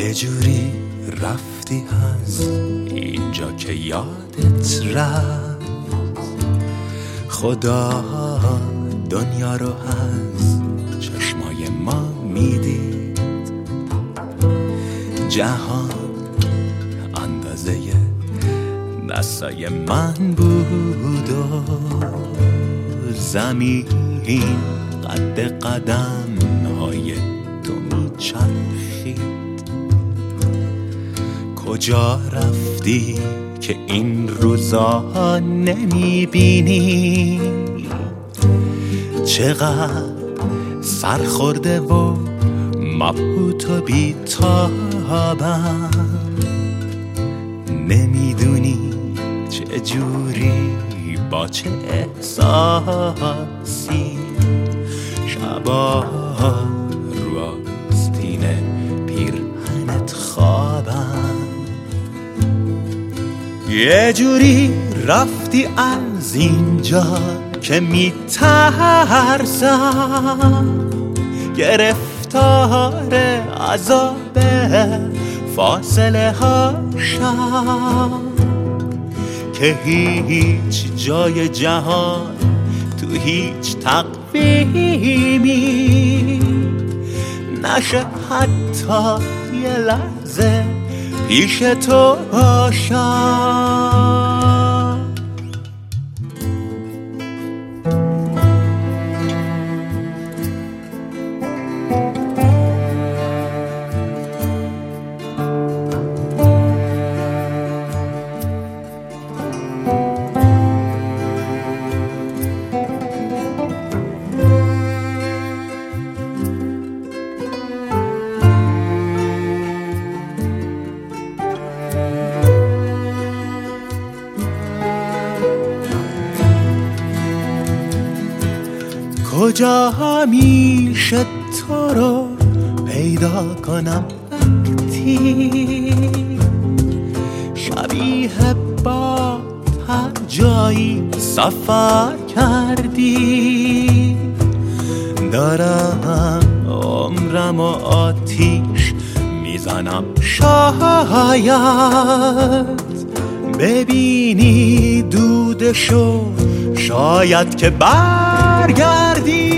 یه جوری رفتی از اینجا که یادت رفت، خدا دنیا رو از چشمای ما میدید، جهان اندازه دستای من بود و زمین قد قدم های تو میچرخید. کجا رفتی که این روزا نمیبینی؟ چقدر سرخورده و مبهوت و بی‌تابم، نمیدونی چه جوری با چه احساسی شبا رو آستین پیرهنت خوابم. یه جوری رفتی از اینجا که میترسم، گرفتار عذاب فاصله هاشم، که هیچ جای جهان تو هیچ تقویمی نشه حتی یه لحظه پیش تو باشم. کجا همیشه تو رو پیدا کنم وقتی شبیه با هر جایی سفر کردی؟ دارم عمرم و آتیش میزنم، شاید ببینی دودشو، شاید که برگردی.